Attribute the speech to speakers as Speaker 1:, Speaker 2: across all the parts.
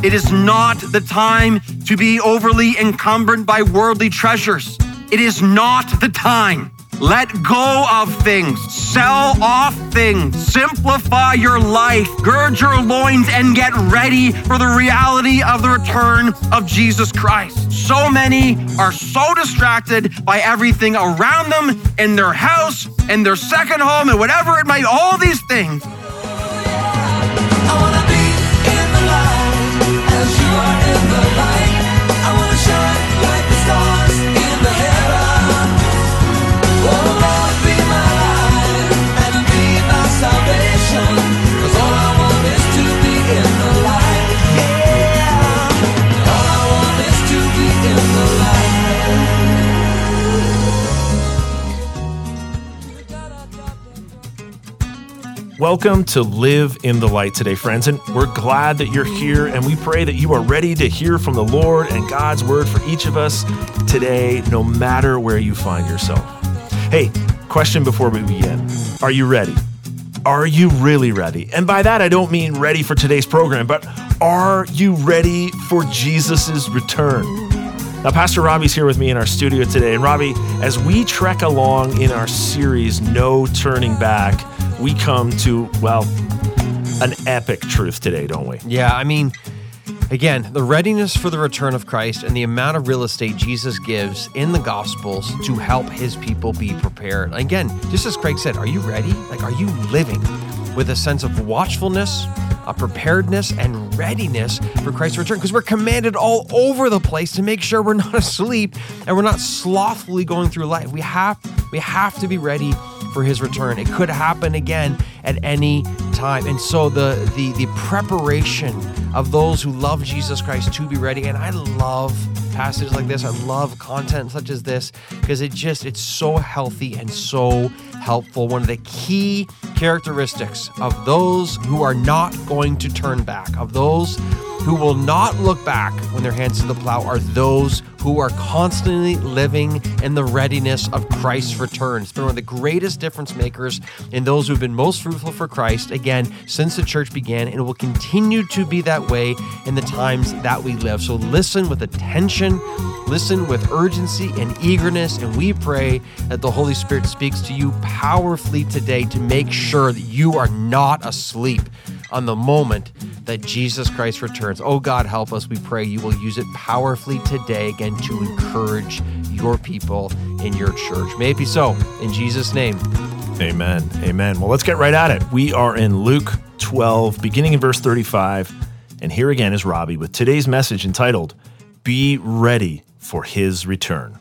Speaker 1: It is not the time to be overly encumbered by worldly treasures. It is not the time. Let go of things. Sell off things. Simplify your life. Gird your loins and get ready for the reality of the return of Jesus Christ. So many are so distracted by everything around them, in their house, in their second home, and whatever it might, all these things.
Speaker 2: I wanna be in the light as you are in the light. I wanna shine like the stars in the heaven. Oh Lord, be my light and be my salvation. 'Cause all I want is to be in the light. Yeah. All I want is to be in the light.
Speaker 3: Welcome to Live in the Light today, friends, and we're glad that you're here, and we pray that you are ready to hear from the Lord and God's word for each of us today, no matter where you find yourself. Hey, question before we begin. Are you ready? Are you really ready? And by that, I don't mean ready for today's program, but are you ready for Jesus's return? Now, Pastor Robbie's here with me in our studio today, and Robbie, as we trek along in our series, No Turning Back, we come to, well, an epic truth today, don't we?
Speaker 4: Yeah, I mean, again, the readiness for the return of Christ and the amount of real estate Jesus gives in the Gospels to help his people be prepared. Again, just as Craig said, are you ready? Like, are you living with a sense of watchfulness, a preparedness, and readiness for Christ's return? Because we're commanded all over the place to make sure we're not asleep and we're not slothfully going through life. We have to be ready for his return. It could happen again at any time. And so the preparation of those who love Jesus Christ to be ready, and I love passages like this, I love content such as this, because it's so healthy and so helpful. One of the key characteristics of those who are not going to turn back, of those who will not look back when their hands to the plow, are those who are constantly living in the readiness of Christ's return. It's been one of the greatest difference makers in those who've been most fruitful for Christ, again, since the church began, and it will continue to be that way in the times that we live. So listen with attention, listen with urgency and eagerness, and we pray that the Holy Spirit speaks to you powerfully today to make sure that you are not asleep on the moment that Jesus Christ returns. Oh God, help us. We pray you will use it powerfully today, again, to encourage your people in your church. May it be so, in Jesus' name.
Speaker 3: Amen. Amen. Well, let's get right at it. We are in Luke 12, beginning in verse 35. And here again is Robbie with today's message entitled, Be Ready for His Return.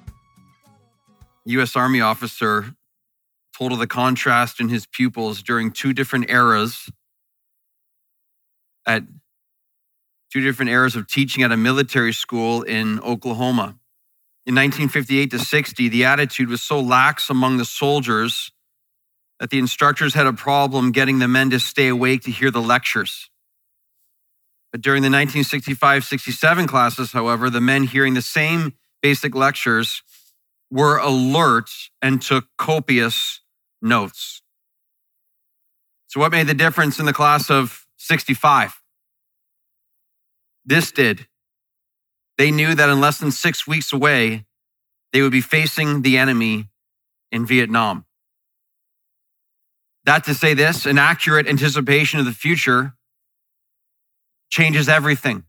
Speaker 1: U.S. Army officer told of the contrast in his pupils during two different eras of teaching at a military school in Oklahoma. In 1958 to 60, the attitude was so lax among the soldiers that the instructors had a problem getting the men to stay awake to hear the lectures. But during the 1965-67 classes, however, the men hearing the same basic lectures were alert and took copious notes. So what made the difference in the class of 65? This did. They knew that in less than 6 weeks away, they would be facing the enemy in Vietnam. That to say this, an accurate anticipation of the future changes everything.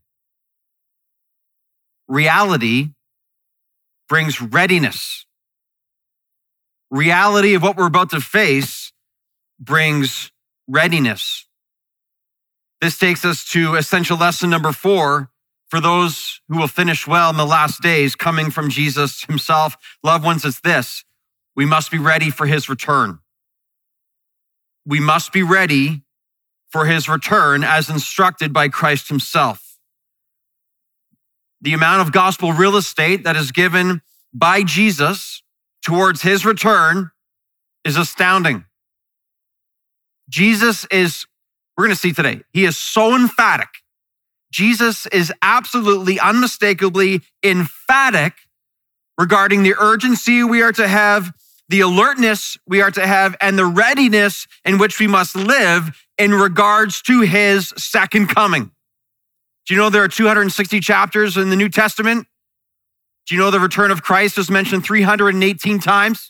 Speaker 1: Reality brings readiness. Reality of what we're about to face brings readiness. This takes us to essential lesson number 4 for those who will finish well in the last days, coming from Jesus himself. Loved ones, it's this: we must be ready for his return. We must be ready for his return as instructed by Christ himself. The amount of gospel real estate that is given by Jesus towards his return is astounding. Jesus is, we're going to see today, he is so emphatic. Jesus is absolutely, unmistakably emphatic regarding the urgency we are to have, the alertness we are to have, and the readiness in which we must live in regards to his second coming. Do you know there are 260 chapters in the New Testament? Do you know the return of Christ is mentioned 318 times?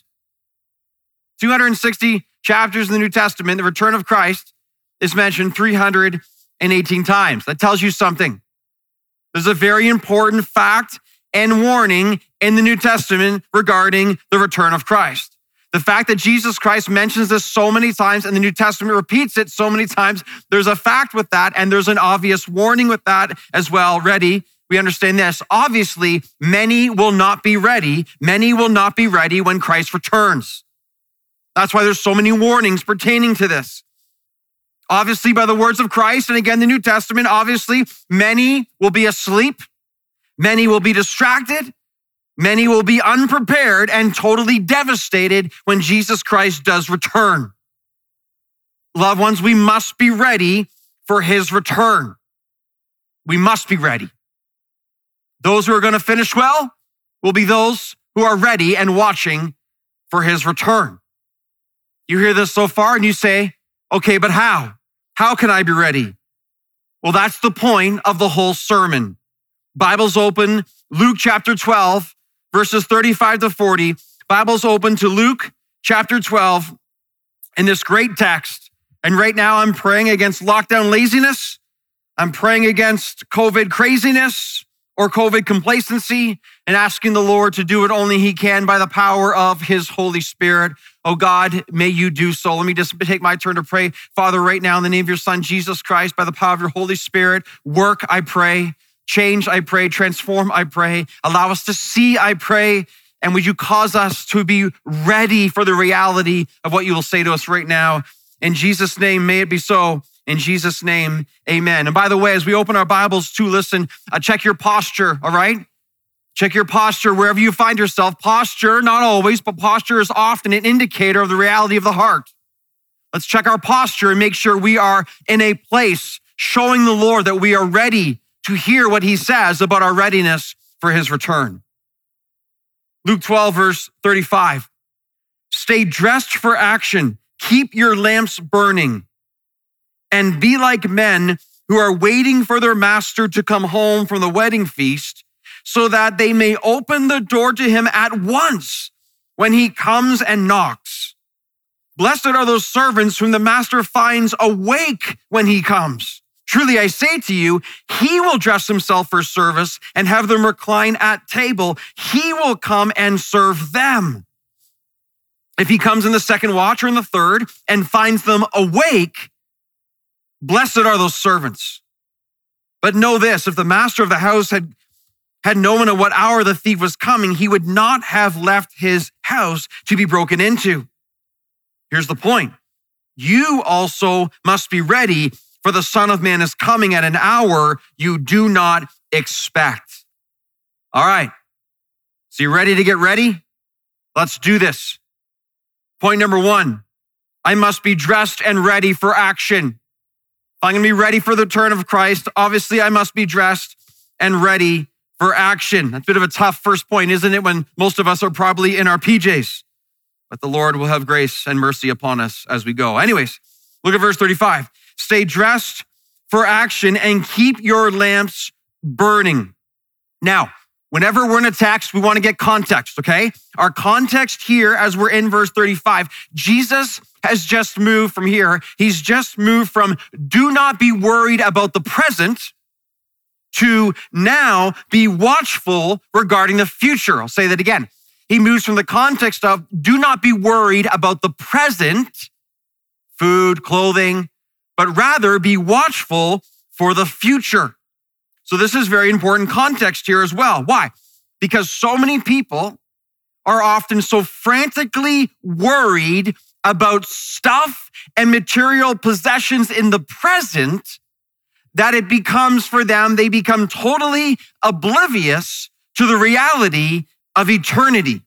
Speaker 1: 260 chapters in the New Testament, the return of Christ is mentioned 318 times. That tells you something. There's a very important fact and warning in the New Testament regarding the return of Christ. The fact that Jesus Christ mentions this so many times and the New Testament repeats it so many times, there's a fact with that and there's an obvious warning with that as well. Ready? We understand this. Obviously, many will not be ready. Many will not be ready when Christ returns. That's why there's so many warnings pertaining to this. Obviously, by the words of Christ, and again, the New Testament, obviously, many will be asleep. Many will be distracted. Many will be unprepared and totally devastated when Jesus Christ does return. Loved ones, we must be ready for his return. We must be ready. Those who are going to finish well will be those who are ready and watching for his return. You hear this so far and you say, okay, but how? How can I be ready? Well, that's the point of the whole sermon. Bibles open, Luke chapter 12, verses 35 to 40. Bibles open to Luke chapter 12 in this great text. And right now I'm praying against lockdown laziness. I'm praying against COVID craziness or COVID complacency and asking the Lord to do what only he can by the power of his Holy Spirit. Oh God, may you do so. Let me just take my turn to pray. Father, right now in the name of your Son, Jesus Christ, by the power of your Holy Spirit, work, I pray. Change, I pray. Transform, I pray. Allow us to see, I pray. And would you cause us to be ready for the reality of what you will say to us right now? In Jesus' name, may it be so. In Jesus' name, amen. And by the way, as we open our Bibles to listen, check your posture, all right? Check your posture wherever you find yourself. Posture, not always, but posture is often an indicator of the reality of the heart. Let's check our posture and make sure we are in a place showing the Lord that we are ready to hear what he says about our readiness for his return. Luke 12, verse 35. Stay dressed for action. Keep your lamps burning. And be like men who are waiting for their master to come home from the wedding feast, so that they may open the door to him at once when he comes and knocks. Blessed are those servants whom the master finds awake when he comes. Truly, I say to you, he will dress himself for service and have them recline at table. He will come and serve them. If he comes in the second watch or in the third and finds them awake, blessed are those servants. But know this, if the master of the house had known at what hour the thief was coming, he would not have left his house to be broken into. Here's the point. You also must be ready, for the Son of Man is coming at an hour you do not expect. All right. So you ready to get ready? Let's do this. Point number one, I must be dressed and ready for action. If I'm going to be ready for the return of Christ, obviously I must be dressed and ready for action. That's a bit of a tough first point, isn't it? When most of us are probably in our PJs, but the Lord will have grace and mercy upon us as we go. Anyways, look at verse 35. Stay dressed for action and keep your lamps burning. Now, whenever we're in a text, we want to get context, okay? Our context here, as we're in verse 35, Jesus has just moved from here. He's just moved from do not be worried about the present to now be watchful regarding the future. I'll say that again. He moves from the context of do not be worried about the present, food, clothing, but rather be watchful for the future. So this is very important context here as well. Why? Because so many people are often so frantically worried about stuff and material possessions in the present that it becomes for them, they become totally oblivious to the reality of eternity.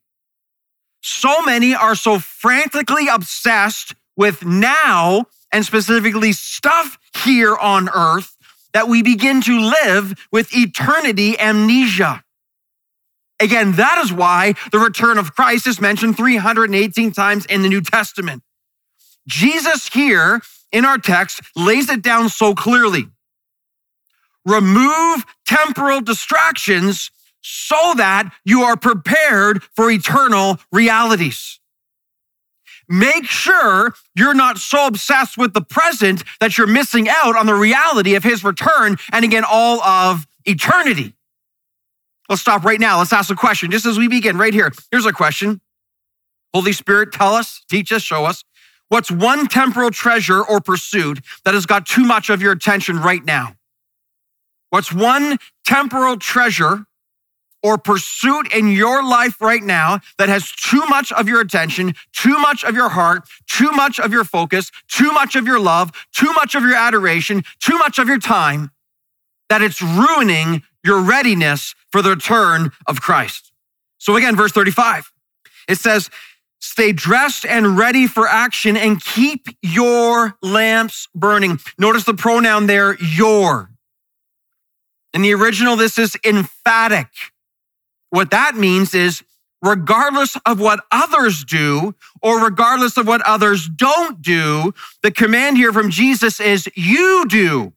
Speaker 1: So many are so frantically obsessed with now and specifically stuff here on earth that we begin to live with eternity amnesia. Again, that is why the return of Christ is mentioned 318 times in the New Testament. Jesus here in our text lays it down so clearly. remove temporal distractions so that you are prepared for eternal realities. Make sure you're not so obsessed with the present that you're missing out on the reality of his return and again, all of eternity. Let's stop right now. Let's ask a question just as we begin right here. Here's a question. Holy Spirit, tell us, teach us, show us. What's one temporal treasure or pursuit that has got too much of your attention right now? What's one temporal treasure or pursuit in your life right now that has too much of your attention, too much of your heart, too much of your focus, too much of your love, too much of your adoration, too much of your time, that it's ruining your readiness for the return of Christ? So again, verse 35, it says, stay dressed and ready for action and keep your lamps burning. Notice the pronoun there, your. In the original, this is emphatic. What that means is regardless of what others do or regardless of what others don't do, the command here from Jesus is you do.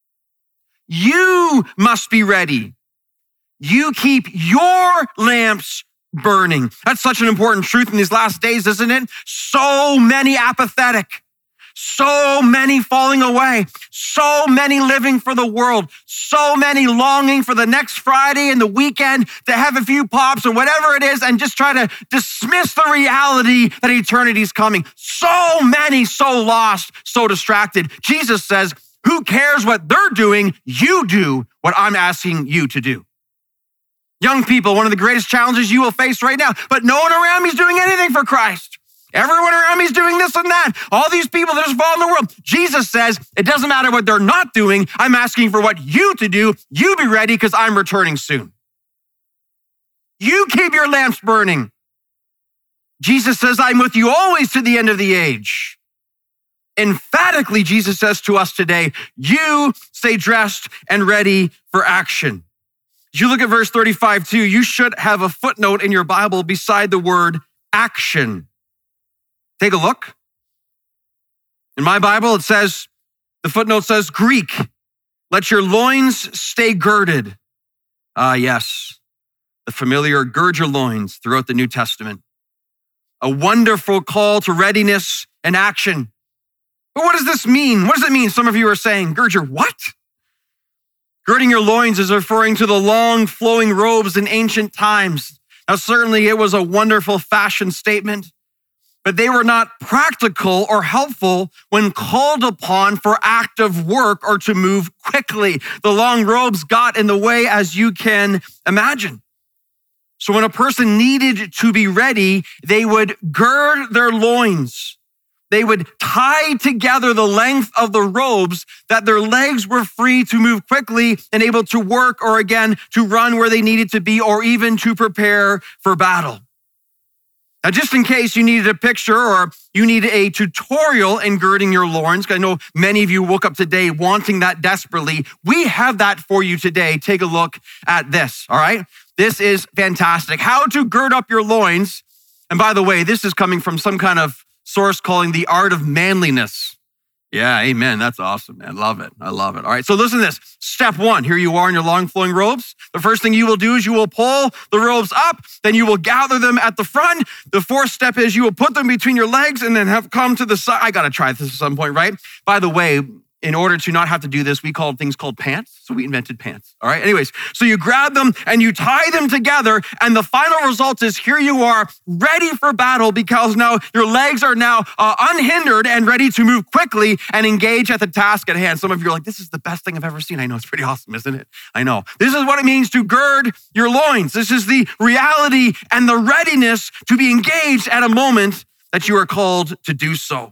Speaker 1: You must be ready. You keep your lamps burning. That's such an important truth in these last days, isn't it? So many apathetic, so many falling away, so many living for the world, so many longing for the next Friday and the weekend to have a few pops or whatever it is and just try to dismiss the reality that eternity is coming. So many, so lost, so distracted. Jesus says, who cares what they're doing? You do what I'm asking you to do. Young people, one of the greatest challenges you will face right now, but no one around me is doing anything for Christ. Everyone around me is doing this and that. All these people that just fall in the world. Jesus says, it doesn't matter what they're not doing. I'm asking for what you to do. You be ready because I'm returning soon. You keep your lamps burning. Jesus says, I'm with you always to the end of the age. Emphatically, Jesus says to us today, you stay dressed and ready for action. As you look at verse 35 too, you should have a footnote in your Bible beside the word action. Take a look. In my Bible, it says, the footnote says, Greek, let your loins stay girded. Ah, yes, the familiar gird your loins throughout the New Testament. A wonderful call to readiness and action. But what does this mean? What does it mean? Some of you are saying, gird your what? Girding your loins is referring to the long flowing robes in ancient times. Now, certainly it was a wonderful fashion statement, but they were not practical or helpful when called upon for active work or to move quickly. The long robes got in the way, as you can imagine. So when a person needed to be ready, they would gird their loins. They would tie together the length of the robes that their legs were free to move quickly and able to work or again, to run where they needed to be or even to prepare for battle. Now, just in case you needed a picture or you need a tutorial in girding your loins, because I know many of you woke up today wanting that desperately, we have that for you today. Take a look at this, all right? This is fantastic. How to gird up your loins. And by the way, this is coming from some kind of source calling The Art of Manliness. Yeah, amen. That's awesome, man. Love it. I love it. All right, so listen to this. Step one, here you are in your long flowing robes. The first thing you will do is you will pull the robes up, then you will gather them at the front. The fourth step is you will put them between your legs and then have come to the side. I got to try this at some point, right? By the way, in order to not have to do this, we called things called pants. So we invented pants. All right. Anyways, so you grab them and you tie them together. And the final result is here you are ready for battle because now your legs are now unhindered and ready to move quickly and engage at the task at hand. Some of you are like, this is the best thing I've ever seen. I know, it's pretty awesome, isn't it? I know. This is what it means to gird your loins. This is the reality and the readiness to be engaged at a moment that you are called to do so.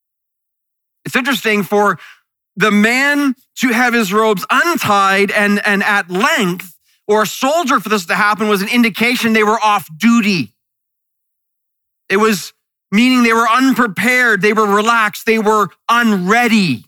Speaker 1: It's interesting for the man to have his robes untied and at length, or a soldier for this to happen, was an indication they were off duty. It was meaning they were unprepared, they were relaxed, they were unready.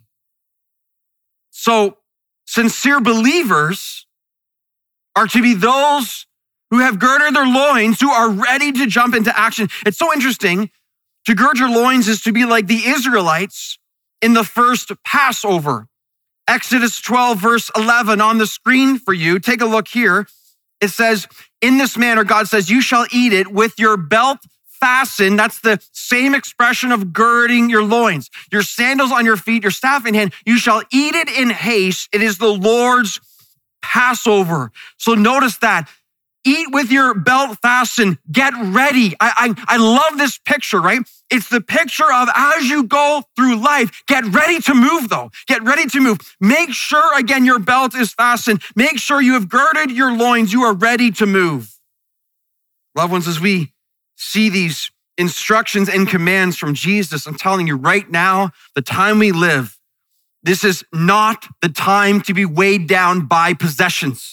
Speaker 1: So sincere believers are to be those who have girded their loins, who are ready to jump into action. It's so interesting. To gird your loins is to be like the Israelites in the first Passover. Exodus 12, verse 11 on the screen for you. Take a look here. It says, in this manner, God says, you shall eat it with your belt fastened. That's the same expression of girding your loins. Your sandals on your feet, your staff in hand. You shall eat it in haste. It is the Lord's Passover. So notice that. Eat with your belt fastened. Get ready. I love this picture, right? It's the picture of as you go through life, get ready to move though. Get ready to move. Make sure, again, your belt is fastened. Make sure you have girded your loins. You are ready to move. Loved ones, as we see these instructions and commands from Jesus, I'm telling you right now, the time we live, this is not the time to be weighed down by possessions.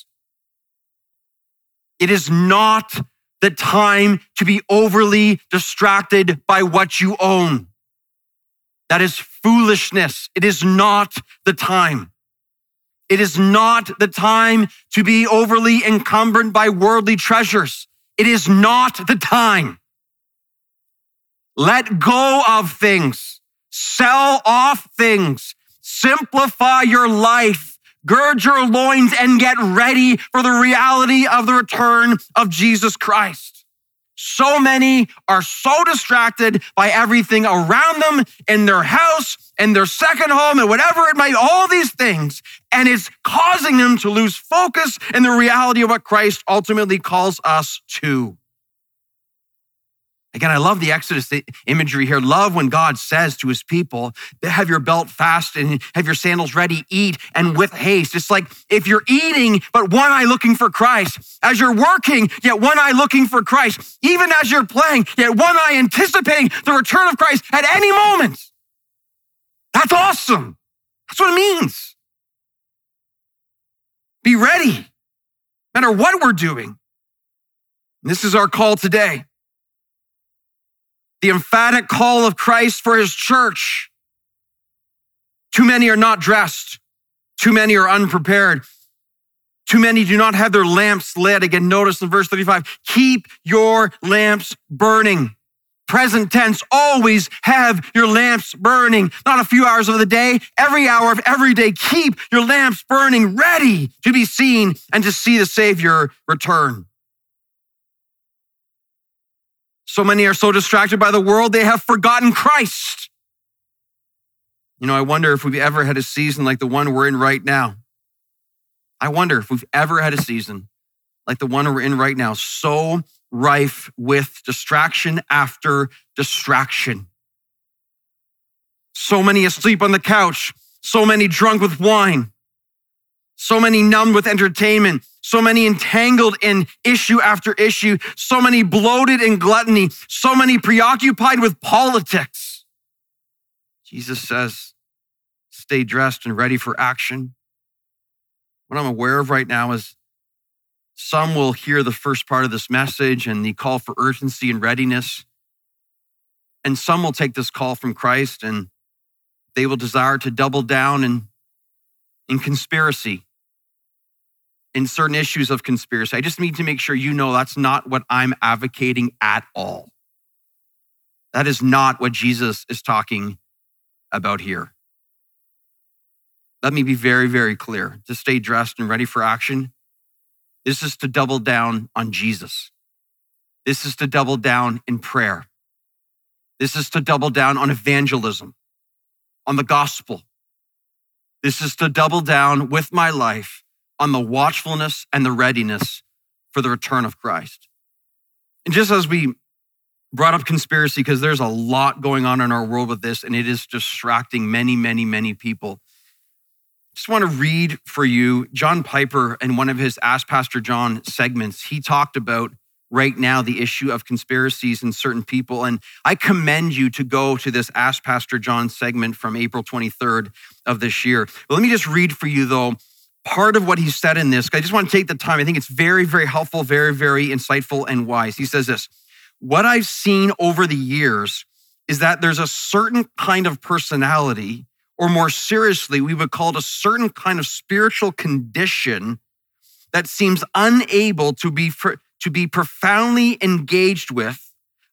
Speaker 1: It is not the time to be overly distracted by what you own. That is foolishness. It is not the time. It is not the time to be overly encumbered by worldly treasures. It is not the time. Let go of things. Sell off things. Simplify your life. Gird your loins and get ready for the reality of the return of Jesus Christ. So many are so distracted by everything around them in their house and their second home and whatever it might, all these things, and it's causing them to lose focus in the reality of what Christ ultimately calls us to. Again, I love the Exodus imagery here. Love when God says to his people, have your belt fast and have your sandals ready, eat, and with haste. It's like if you're eating, but one eye looking for Christ. As you're working, yet one eye looking for Christ. Even as you're playing, yet one eye anticipating the return of Christ at any moment. That's awesome. That's what it means. Be ready, no matter what we're doing. And this is our call today. The emphatic call of Christ for his church. Too many are not dressed. Too many are unprepared. Too many do not have their lamps lit. Again, notice in verse 35, keep your lamps burning. Present tense, always have your lamps burning. Not a few hours of the day, every hour of every day. Keep your lamps burning, ready to be seen and to see the Savior return. So many are so distracted by the world, they have forgotten Christ. You know, I wonder if we've ever had a season like the one we're in right now. I wonder if we've ever had a season like the one we're in right now, so rife with distraction after distraction. So many asleep on the couch, so many drunk with wine, so many numbed with entertainment, so many entangled in issue after issue, so many bloated in gluttony, so many preoccupied with politics. Jesus says, stay dressed and ready for action. What I'm aware of right now is some will hear the first part of this message and the call for urgency and readiness. And some will take this call from Christ and they will desire to double down in conspiracy, in certain issues of conspiracy. I just need to make sure you know that's not what I'm advocating at all. That is not what Jesus is talking about here. Let me be very, very clear. To stay dressed and ready for action, this is to double down on Jesus. This is to double down in prayer. This is to double down on evangelism, on the gospel. This is to double down with my life on the watchfulness and the readiness for the return of Christ. And just as we brought up conspiracy, because there's a lot going on in our world with this, and it is distracting many, many, many people. Just want to read for you John Piper in one of his Ask Pastor John segments. He talked about right now the issue of conspiracies in certain people. And I commend you to go to this Ask Pastor John segment from April 23rd of this year. But let me just read for you though, part of what he said in this. I just want to take the time. I think it's very, very helpful, very, very insightful and wise. He says this, what I've seen over the years is that there's a certain kind of personality, or more seriously, we would call it a certain kind of spiritual condition that seems unable to be profoundly engaged with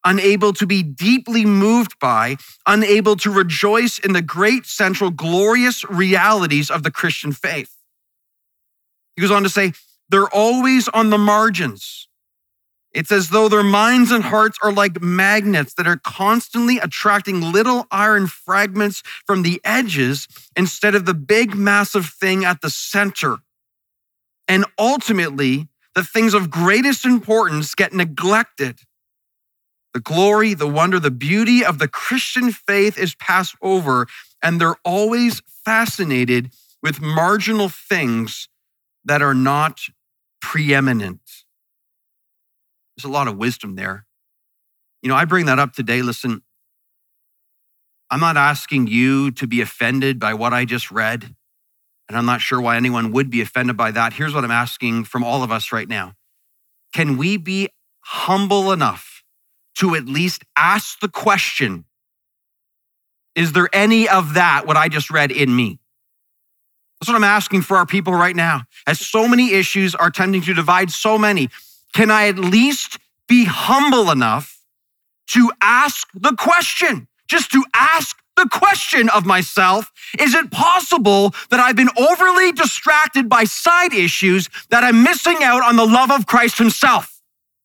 Speaker 1: unable to be deeply moved by, unable to rejoice in the great central glorious realities of the Christian faith. He goes on to say, they're always on the margins. It's as though their minds and hearts are like magnets that are constantly attracting little iron fragments from the edges instead of the big, massive thing at the center. And ultimately, the things of greatest importance get neglected. The glory, the wonder, the beauty of the Christian faith is passed over, and they're always fascinated with marginal things that are not preeminent. There's a lot of wisdom there. I bring that up today. Listen, I'm not asking you to be offended by what I just read, and I'm not sure why anyone would be offended by that. Here's what I'm asking from all of us right now. Can we be humble enough to at least ask the question, is there any of that, what I just read, in me? That's what I'm asking for our people right now. As so many issues are tending to divide so many, can I at least be humble enough to ask the question, just to ask the question of myself, is it possible that I've been overly distracted by side issues that I'm missing out on the love of Christ himself?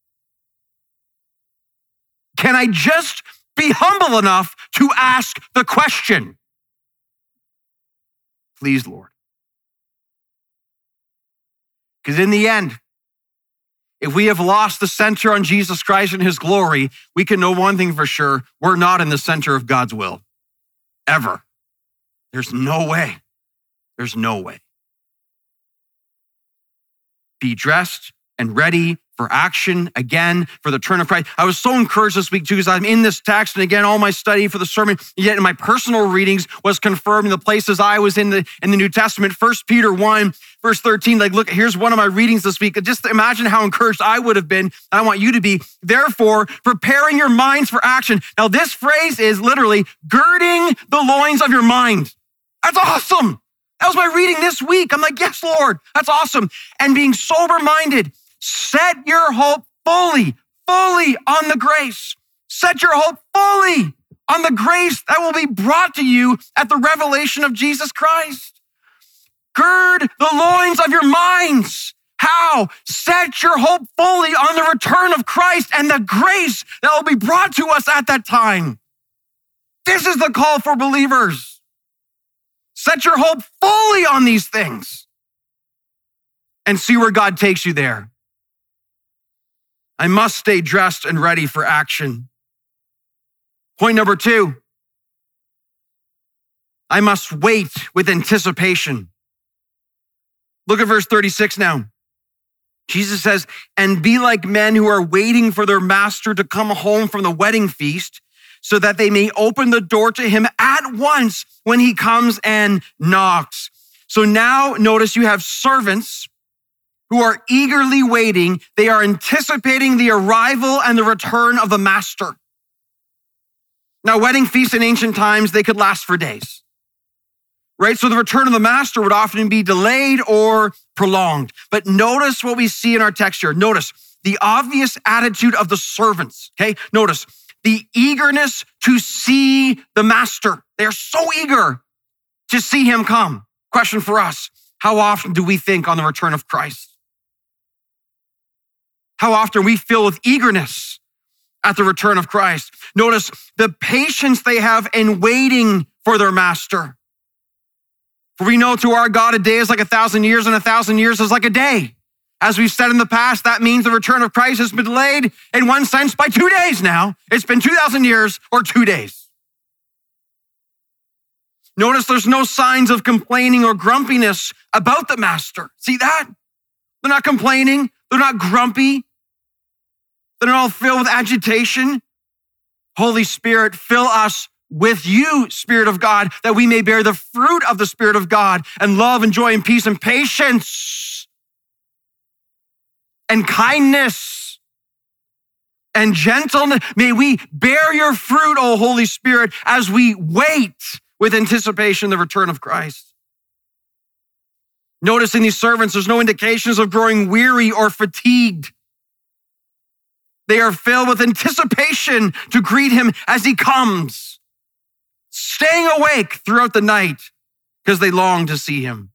Speaker 1: Can I just be humble enough to ask the question? Please, Lord. Because in the end, if we have lost the center on Jesus Christ and his glory, we can know one thing for sure, we're not in the center of God's will. Ever. There's no way. There's no way. Be dressed and ready for action again, for the turn of Christ. I was so encouraged this week too, because I'm in this text, and again, all my study for the sermon, yet in my personal readings was confirmed in the places I was in the New Testament. 1 Peter 1, verse 13, look, here's one of my readings this week. Just imagine how encouraged I would have been, and I want you to be. Therefore, preparing your minds for action. Now, this phrase is literally girding the loins of your mind. That's awesome. That was my reading this week. I'm like, yes, Lord, that's awesome. And being sober-minded, set your hope fully on the grace. Set your hope fully on the grace that will be brought to you at the revelation of Jesus Christ. Gird the loins of your minds. How? Set your hope fully on the return of Christ and the grace that will be brought to us at that time. This is the call for believers. Set your hope fully on these things and see where God takes you there. I must stay dressed and ready for action. Point number 2, I must wait with anticipation. Look at verse 36 now. Jesus says, and be like men who are waiting for their master to come home from the wedding feast, so that they may open the door to him at once when he comes and knocks. So now notice you have servants who are eagerly waiting. They are anticipating the arrival and the return of the master. Now, wedding feasts in ancient times, they could last for days, right? So the return of the master would often be delayed or prolonged. But notice what we see in our text here. Notice the obvious attitude of the servants, okay? Notice the eagerness to see the master. They're so eager to see him come. Question for us, how often do we think on the return of Christ? How often we feel with eagerness at the return of Christ? Notice the patience they have in waiting for their master. For we know to our God, a day is like 1,000 years, and 1,000 years is like a day. As we've said in the past, that means the return of Christ has been delayed in one sense by 2 days now. It's been 2,000 years or 2 days. Notice there's no signs of complaining or grumpiness about the master. See that? They're not complaining. They're not grumpy. They're not all filled with agitation. Holy Spirit, fill us with you, Spirit of God, that we may bear the fruit of the Spirit of God and love and joy and peace and patience and kindness and gentleness. May we bear your fruit, O Holy Spirit, as we wait with anticipation the return of Christ. Notice in these servants, there's no indications of growing weary or fatigued. They are filled with anticipation to greet him as he comes, staying awake throughout the night because they long to see him.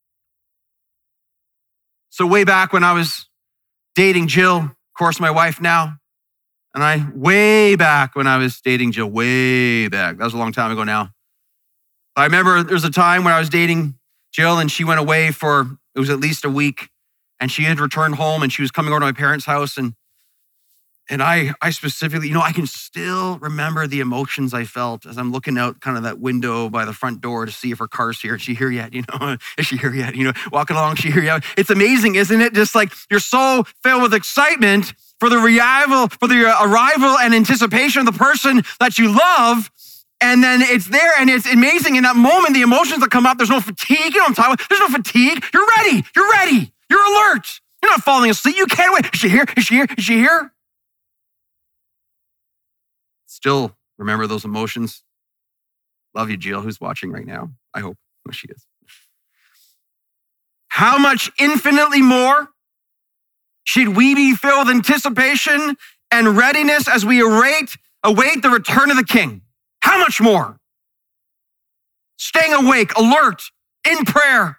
Speaker 1: So way back when I was dating Jill, of course, my wife now, and way back when I was dating Jill, way back, that was a long time ago now. I remember there was a time when I was dating Jill and she went away for, it was at least a week, and she had returned home and she was coming over to my parents' house, and I specifically, I can still remember the emotions I felt as I'm looking out kind of that window by the front door to see if her car's here. Is she here yet? Is she here yet? Walking along, is she here yet? It's amazing, isn't it? Just like you're so filled with excitement for the arrival and anticipation of the person that you love. And then it's there and it's amazing. In that moment, the emotions that come up, there's no fatigue. You know what I'm talking about? There's no fatigue. You're ready. You're ready. You're alert. You're not falling asleep. You can't wait. Is she here? Is she here? Is she here? Still remember those emotions. Love you, Jill, who's watching right now. I hope. Oh, she is. How much infinitely more should we be filled with anticipation and readiness as we await the return of the King? How much more? Staying awake, alert, in prayer,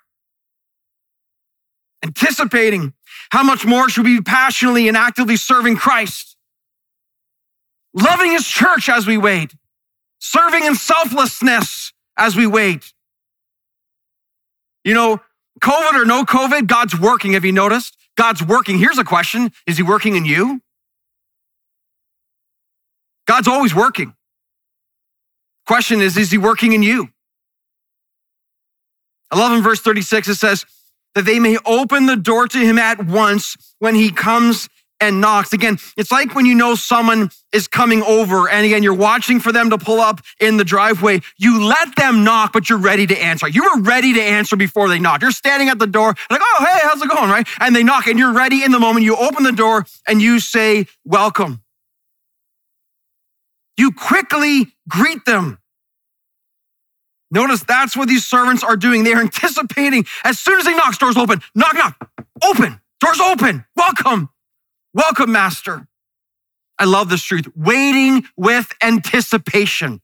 Speaker 1: anticipating. How much more should we be passionately and actively serving Christ? Loving his church as we wait, serving in selflessness as we wait. COVID or no COVID, God's working. Have you noticed? God's working. Here's a question. Is he working in you? God's always working. Question is he working in you? I love in verse 36, it says that they may open the door to him at once when he comes and knocks. Again, it's like when someone is coming over and again, you're watching for them to pull up in the driveway. You let them knock, but you're ready to answer. You were ready to answer before they knocked. You're standing at the door like, oh, hey, how's it going, right? And they knock and you're ready in the moment. You open the door and you say, welcome. You quickly greet them. Notice that's what these servants are doing. They're anticipating. As soon as he knocks, doors open. Knock, knock. Open. Doors open. Welcome. Welcome, Master. I love this truth. Waiting with anticipation.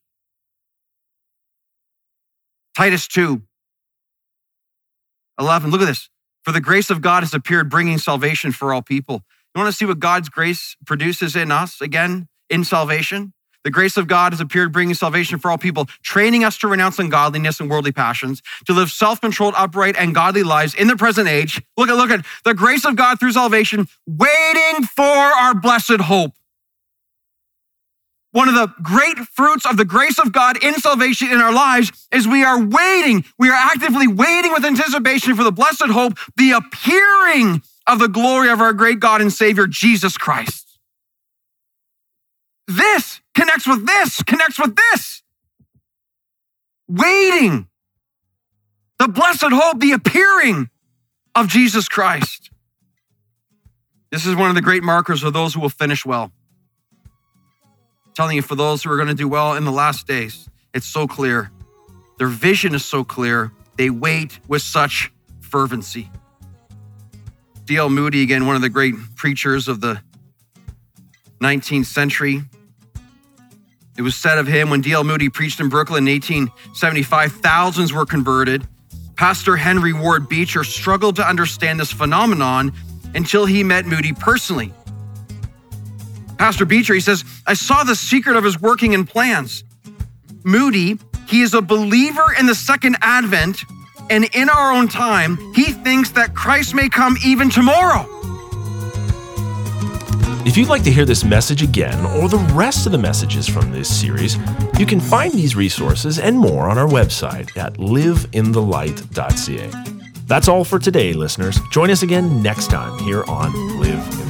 Speaker 1: Titus 2:11. Look at this. For the grace of God has appeared, bringing salvation for all people. You want to see what God's grace produces in us again in salvation? The grace of God has appeared, bringing salvation for all people, training us to renounce ungodliness and worldly passions, to live self-controlled, upright, and godly lives in the present age. Look at the grace of God through salvation, waiting for our blessed hope. One of the great fruits of the grace of God in salvation in our lives is we are waiting. We are actively waiting with anticipation for the blessed hope, the appearing of the glory of our great God and Savior, Jesus Christ. This connects with this. Waiting. The blessed hope, the appearing of Jesus Christ. This is one of the great markers of those who will finish well. I'm telling you, for those who are going to do well in the last days, it's so clear. Their vision is so clear. They wait with such fervency. D.L. Moody, again, one of the great preachers of the 19th century. It was said of him when D.L. Moody preached in Brooklyn in 1875, thousands were converted. Pastor Henry Ward Beecher struggled to understand this phenomenon until he met Moody personally. Pastor Beecher, he says, I saw the secret of his working and plans. Moody, he is a believer in the second advent, and in our own time, he thinks that Christ may come even tomorrow.
Speaker 3: If you'd like to hear this message again or the rest of the messages from this series, you can find these resources and more on our website at liveinthelight.ca. That's all for today, listeners. Join us again next time here on Live in the Light.